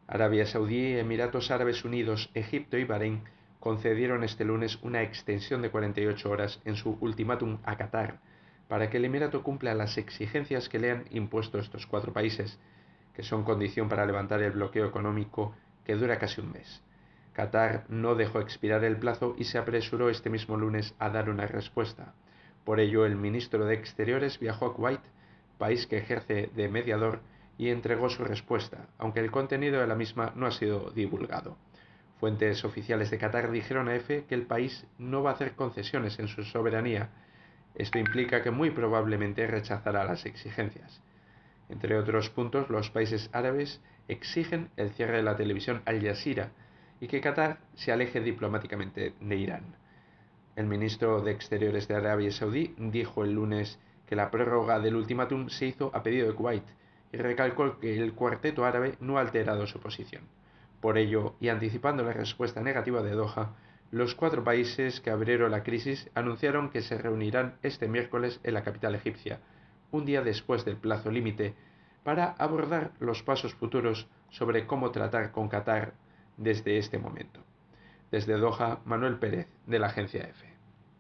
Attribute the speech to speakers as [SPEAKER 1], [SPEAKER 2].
[SPEAKER 1] Arabia Saudí, Emiratos Árabes Unidos, Egipto y Bahrein concedieron este lunes una extensión de 48 horas en su ultimátum a Qatar para que el Emirato cumpla las exigencias que le han impuesto estos cuatro países, que son condición para levantar el bloqueo económico que dura casi un mes. Qatar no dejó expirar el plazo y se apresuró este mismo lunes a dar una respuesta. Por ello, el ministro de Exteriores viajó a Kuwait, país que ejerce de mediador, y entregó su respuesta, aunque el contenido de la misma no ha sido divulgado. Fuentes oficiales de Qatar dijeron a EFE que el país no va a hacer concesiones en su soberanía. Esto implica que muy probablemente rechazará las exigencias. Entre otros puntos, los países árabes exigen el cierre de la televisión Al Jazeera y que Qatar se aleje diplomáticamente de Irán. El ministro de Exteriores de Arabia Saudí dijo el lunes que la prórroga del ultimátum se hizo a pedido de Kuwait y recalcó que el cuarteto árabe no ha alterado su posición. Por ello, y anticipando la respuesta negativa de Doha, los cuatro países que abrieron la crisis anunciaron que se reunirán este miércoles en la capital egipcia, un día después del plazo límite, para abordar los pasos futuros sobre cómo tratar con Qatar desde este momento. Desde Doha, Manuel Pérez, de la agencia EFE.